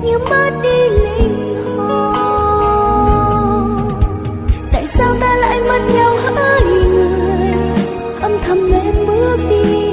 như mất đi linh hồn. Tại sao ta lại mất nhau hỡi người, âm thầm em bước đi?